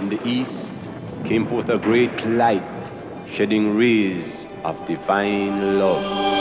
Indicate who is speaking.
Speaker 1: from the east came forth a great light, shedding rays of divine love.